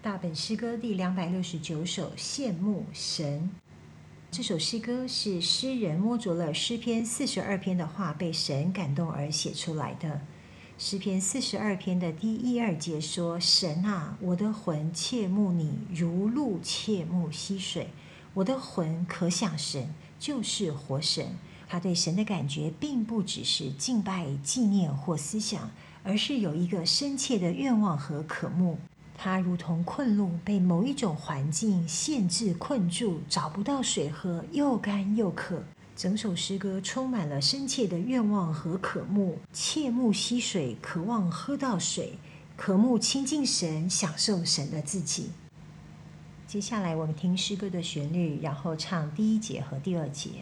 大本诗歌第269首，羡慕神。这首诗歌是诗人摸着了诗篇42篇的话，被神感动而写出来的。诗篇42篇的第1、2节说：神啊，我的魂切慕你，如鹿切慕溪水。我的魂可想神，就是活神。他对神的感觉并不只是敬拜、纪念或思想，而是有一个深切的愿望和渴慕。他如同困鹿，被某一种环境限制困住，找不到水喝，又干又渴。整首诗歌充满了深切的愿望和渴慕，切慕溪水，渴望喝到水，渴慕亲近神，享受神的自己。接下来我们听诗歌的旋律，然后唱第1节和第2节。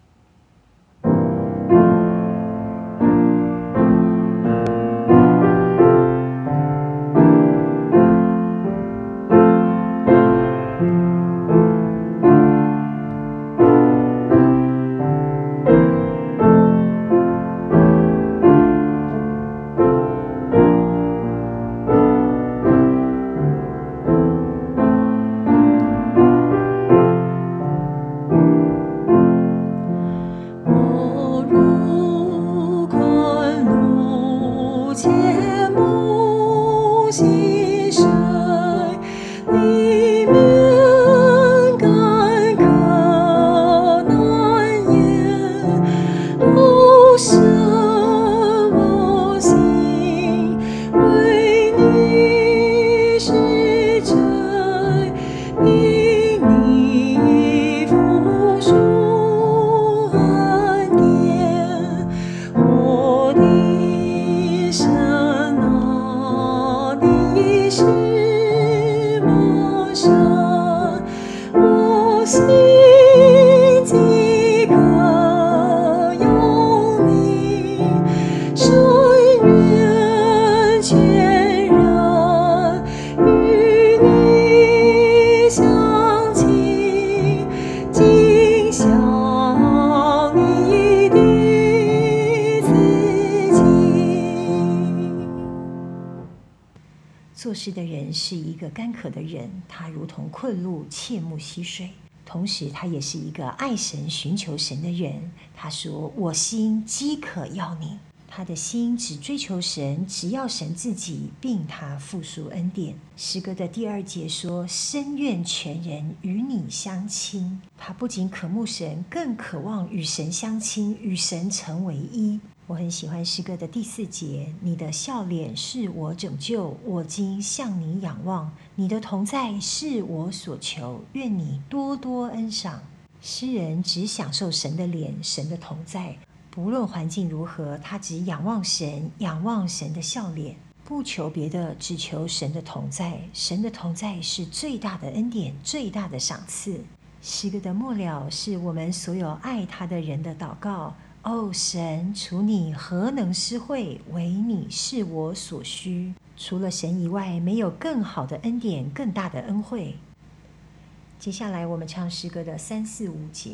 作诗的人是一个干渴的人，他如同困鹿切慕溪水，同时他也是一个爱神寻求神的人。他说：我心饥渴要你。他的心只追求神，只要神自己，并他复述恩典。诗歌的第2节说：深愿全人与你相亲。他不仅渴慕神，更渴望与神相亲，与神成为一。我很喜欢诗歌的第4节：你的笑脸是我拯救，我今向你仰望，你的同在是我所求，愿你多多恩赏。诗人只享受神的脸，神的同在，不论环境如何，他只仰望神，仰望神的笑脸，不求别的，只求神的同在。神的同在是最大的恩典，最大的赏赐。诗歌的末了是我们所有爱他的人的祷告：哦，神，除你何能施惠？唯你是我所需。除了神以外，没有更好的恩典，更大的恩惠。接下来我们唱诗歌的3、4、5节。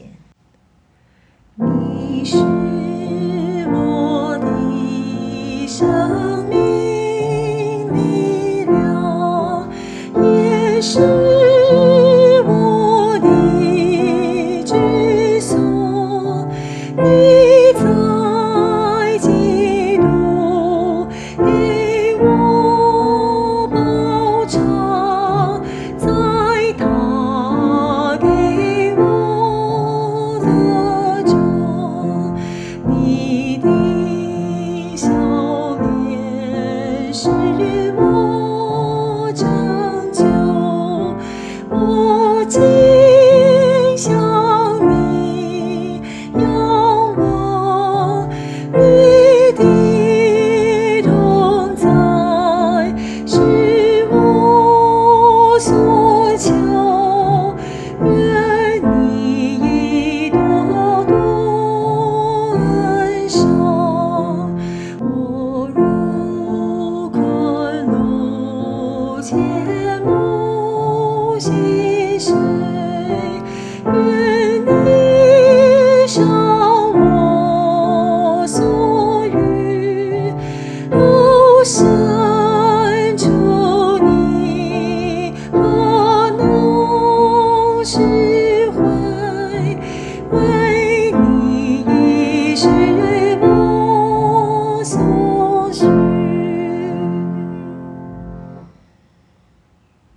你是我的生命力量，也是我的居所。你在基督给我保障，在他给我的救。你的笑脸是我拯救，我今向你仰望，你的同在是我所求，愿你多多恩赏。我如困鹿切慕溪水，愿你赏我所欲。哦，神，求你和释怀，为你一生。